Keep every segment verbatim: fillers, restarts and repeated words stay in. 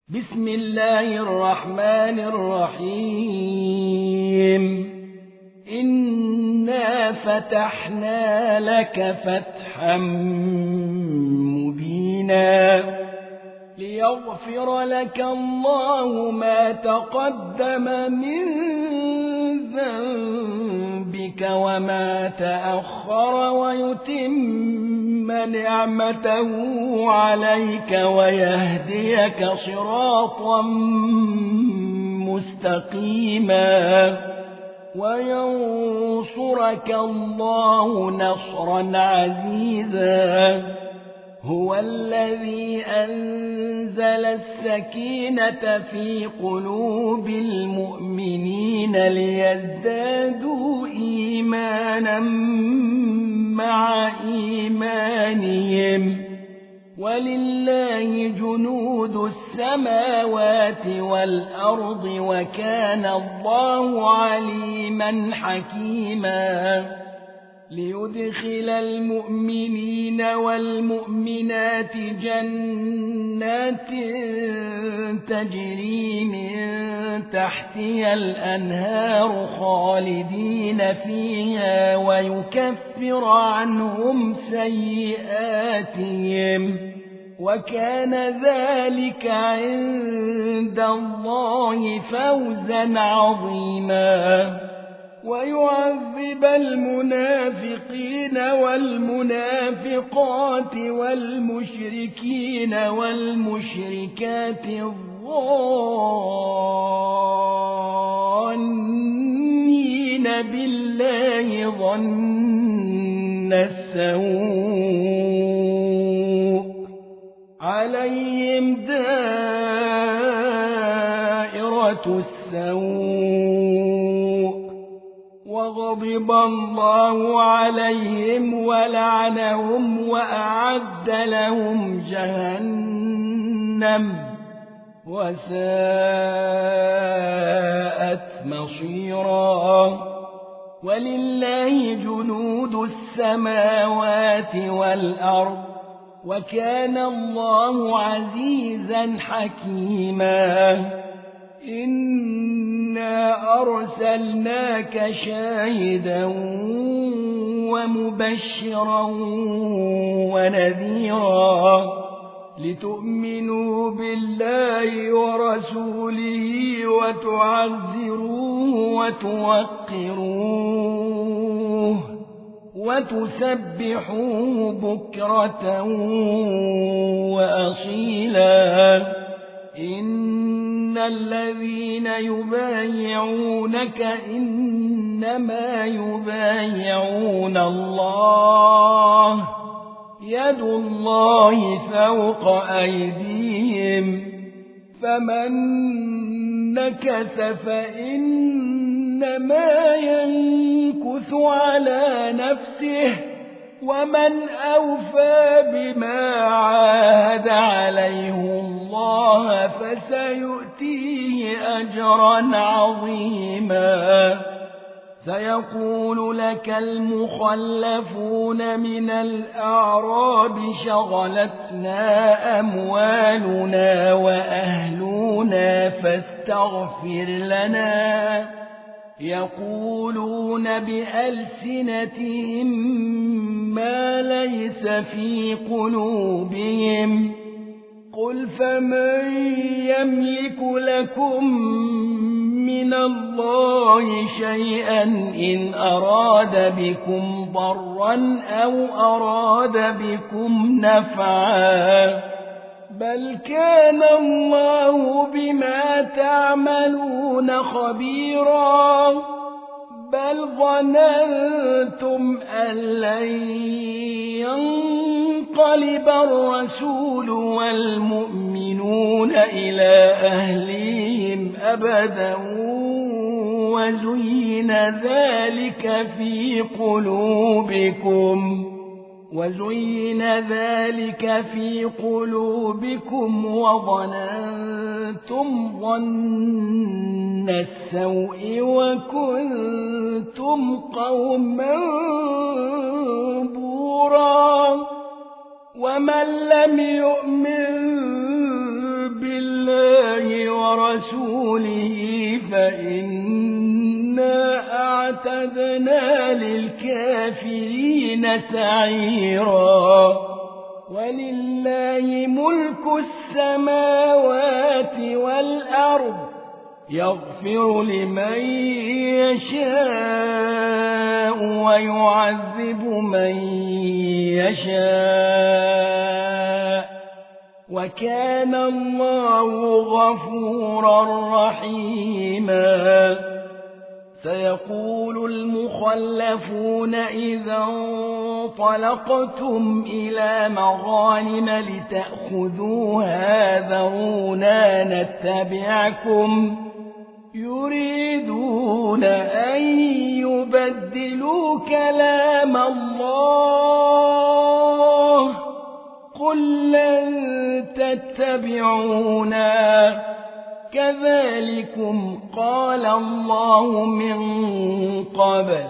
بسم الله الرحمن الرحيم إنا فتحنا لك فتحا مبينا ليغفر لك الله ما تقدم من ذنبك وما تأخر ويتم نعمته عليك ويهديك صراطا مستقيما وينصرك الله نصرا عزيزا هو الذي أنزل السكينة في قلوب المؤمنين ليزدادوا إيمانا مع إيمانهم ولله جنود السماوات والأرض وكان الله عليما حكيما ليدخل المؤمنين والمؤمنات جنات تجري من تحتها الأنهار خالدين فيها ويكفر عنهم سيئاتهم وكان ذلك عند الله فوزا عظيما ويعذب المنافقين والمنافقات والمشركين والمشركات الظانين بالله ظن السوء عليهم دائرة السوء وغضب الله عليهم ولعنهم وأعد لهم جهنم وساءت مصيرا ولله جنود السماوات والأرض وكان الله عزيزا حكيما إنا أرسلناك شاهدا ومبشرا ونذيرا لتؤمنوا بالله ورسوله وتعزروه وتوقروه وتسبحوه بكرة وأصيلا إن الذين يبايعونك إنما يبايعون الله يد الله فوق أيديهم فمن نكث فإنما ينكث على نفسه ومن أوفى بما عاهد عليه الله فسيؤتيه أجرا عظيما سيقول لك المخلفون من الأعراب شغلتنا أموالنا وأهلنا فاستغفر لنا يقولون بألسنتهم ما ليس في قلوبهم قل فمن يملك لكم من الله شيئا إن أراد بكم ضرا أو أراد بكم نفعا بل كان الله بما تعملون خبيرا بل ظننتم أن لن ينقلب الرسول والمؤمنون إلى أهليهم أبدا وزين ذلك في قلوبكم وزين ذلك في قلوبكم وظننتم ظن السوء وكنتم قوما بورا ومن لم يؤمن بالله ورسوله فإنا أعتدنا للكافرين سعيرا ولله ملك السماوات والأرض يغفر لمن يشاء ويعذب من يشاء وكان الله غفورا رحيما سيقول المخلفون إذا انطلقتم إلى مغانم لتأخذوها ذرونا نتبعكم يريدون أن يبدلوا كلام الله قل لن تتبعونا كذلكم قال الله من قبل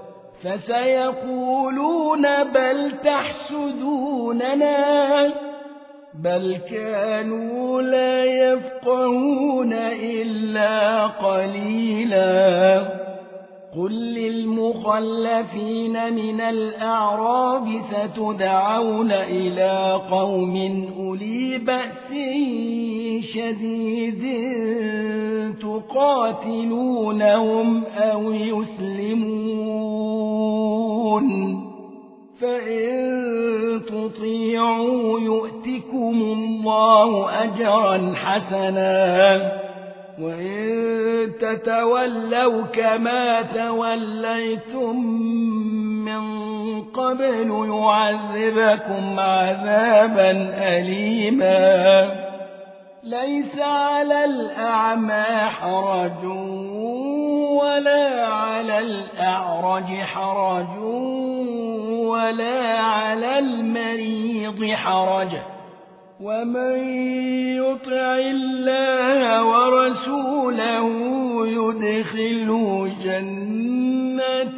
فسيقولون بل تحسدوننا بل كانوا لا يفقهون إلا قليلا قل للمخلفين من الأعراب ستدعون إلى قوم أولي بأس شديد تقاتلونهم أو يسلمون فإن تطيعوا يؤتكم الله أجرا حسنا وإن تتولوا كما توليتم من قبل يعذبكم عذابا أليما ليس على الأعمى حرج ولا على الأعرج حرج ولا على المريض حرج ومن يطع الله ورسوله يدخله جنات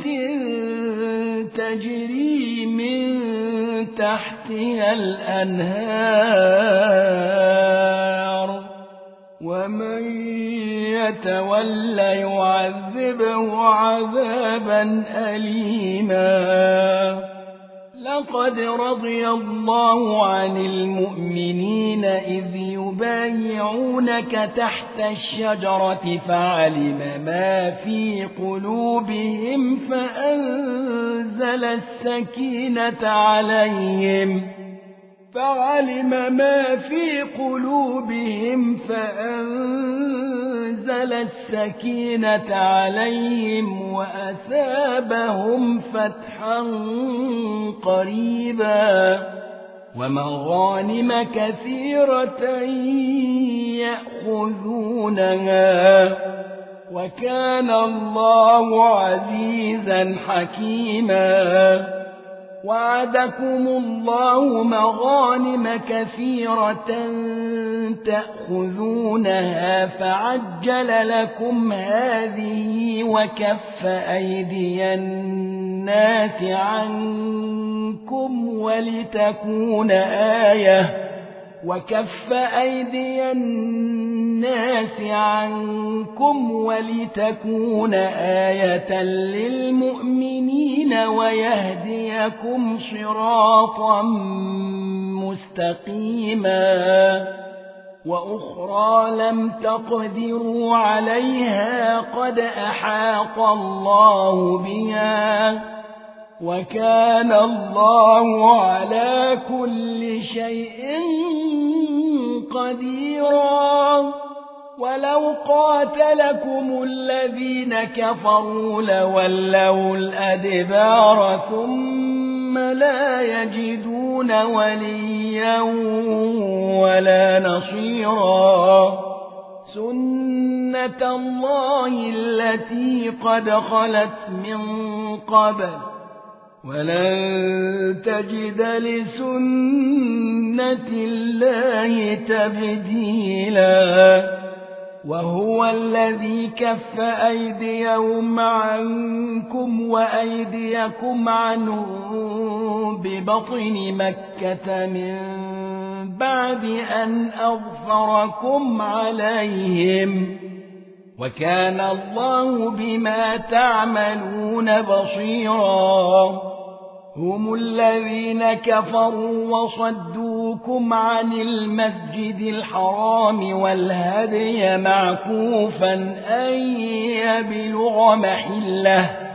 تجري من تحتها الأنهار ومن يتول يعذبه عذابا أليما لقد رضي الله عن المؤمنين إذ يبايعونك تحت الشجرة فعلم ما في قلوبهم فأنزل السكينة عليهم فعلم ما في قلوبهم فأنزل السكينة عليهم وأثابهم فتحا قريبا ومغانم كثيرة يأخذونها وكان الله عزيزا حكيما وعدكم الله مغانم كثيرة تأخذونها فعجل لكم هذه وكف أيدي الناس عنكم ولتكون آية وكف أيدي الناس عنكم ولتكون آية للمؤمنين ويهديكم صراطا مستقيما وأخرى لم تقدروا عليها قد أحاط الله بها وكان الله على كل شيء قديرا ولو قاتلكم الذين كفروا لولوا الأدبار ثم لا يجدون وليا ولا نصيرا سنة الله التي قد خلت من قبل ولن تجد لسنة الله تبديلا وهو الذي كف أيديهم عنكم وأيديكم عنهم ببطن مكة من بعد أن أظفركم عليهم وكان الله بما تعملون بصيرا هم الذين كفروا وصدوكم عن المسجد الحرام والهدي معكوفا أن يبلغ محله